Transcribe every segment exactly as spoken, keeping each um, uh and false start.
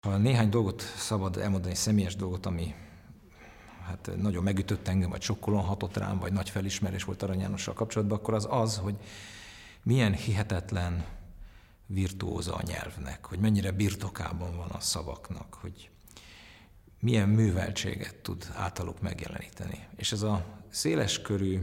Ha néhány dolgot szabad elmondani, személyes dolgot, ami hát nagyon megütött engem, vagy sokkolóan hatott rám, vagy nagy felismerés volt Arany Jánossal kapcsolatban, akkor az az, hogy milyen hihetetlen virtuóza a nyelvnek, hogy mennyire birtokában van a szavaknak, hogy milyen műveltséget tud általuk megjeleníteni. És ez a széleskörű,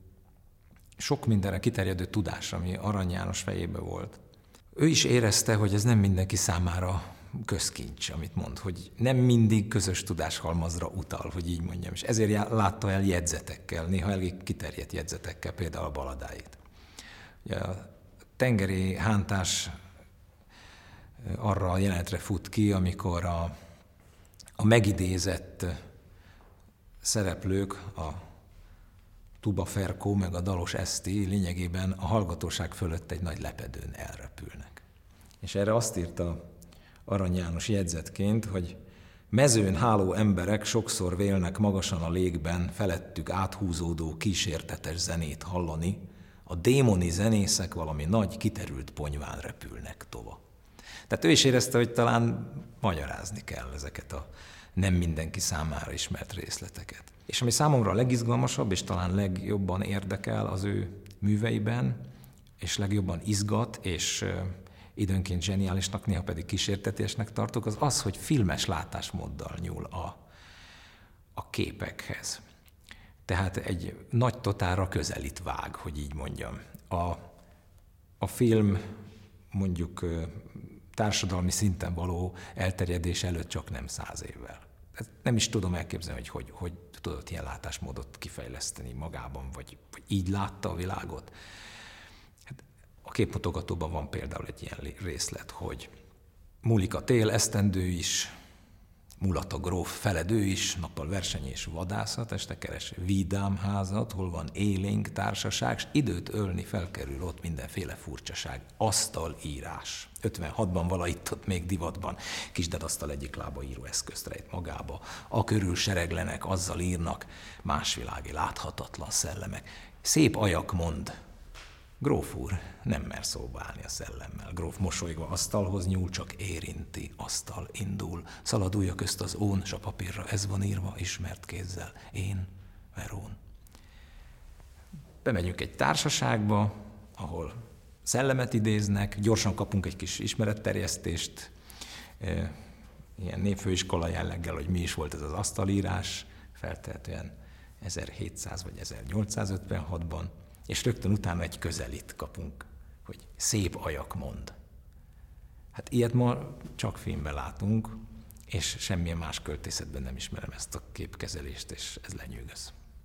sok mindenre kiterjedő tudás, ami Arany János fejében volt, ő is érezte, hogy ez nem mindenki számára közkincs, amit mond, hogy nem mindig közös tudáshalmazra utal, hogy így mondjam, és ezért látta el jegyzetekkel, néha elég kiterjedt jegyzetekkel, például a baladáit. Ugye a tengeri hántás arra a jelenetre fut ki, amikor a, a megidézett szereplők, a Tuba Ferkó meg a Dalos Eszti lényegében a hallgatóság fölött egy nagy lepedőn elrepülnek. És erre azt írta Arany János jegyzetként, hogy mezőn háló emberek sokszor vélnek magasan a légben felettük áthúzódó kísértetes zenét hallani, a démoni zenészek valami nagy, kiterült ponyván repülnek tova. Tehát ő is érezte, hogy talán magyarázni kell ezeket a nem mindenki számára ismert részleteket. És ami számomra a legizgalmasabb, és talán legjobban érdekel az ő műveiben, és legjobban izgat, és időnként zseniálisnak, néha pedig kísértetésnek tartok, az az, hogy filmes látásmóddal nyúl a, a képekhez. Tehát egy nagy totálra közelít vág, hogy így mondjam. A, a film mondjuk társadalmi szinten való elterjedés előtt csak nem száz évvel. Nem is tudom elképzelni, hogy hogy, hogy tudott ilyen látásmódot kifejleszteni magában, vagy, vagy így látta a világot. Hát a képmutogatóban van például egy ilyen részlet, hogy múlik a tél, esztendő is, mulat a gróf feledő is, nappal verseny és vadászat, este keres vidám házat, hol van élénk társaság, s időt ölni felkerül ott mindenféle furcsaság. Asztalírás. ötvenhatban vala itt ott még divatban. Kisdedasztal egyik lába író eszközt rejt magába. A körül sereglenek, azzal írnak, másvilági láthatatlan szellemek. Szép ajak mond. Gróf úr nem mer szóba állni a szellemmel. Gróf mosolygva asztalhoz nyúl, csak érinti, asztal indul. Szaladulja közt az ón, s a papírra ez van írva, ismert kézzel. Én, Verón. Bemegyünk egy társaságba, ahol szellemet idéznek, gyorsan kapunk egy kis ismeretterjesztést, ilyen népfőiskola jelleggel, hogy mi is volt ez az asztalírás, feltehetően ezerhétszáz vagy ezernyolcszázötvenhatban, és rögtön utána egy közelít kapunk, hogy szép ajak mond. Hát ilyet ma csak filmben látunk, és semmilyen más költészetben nem ismerem ezt a képkezelést, és ez lenyűgöz.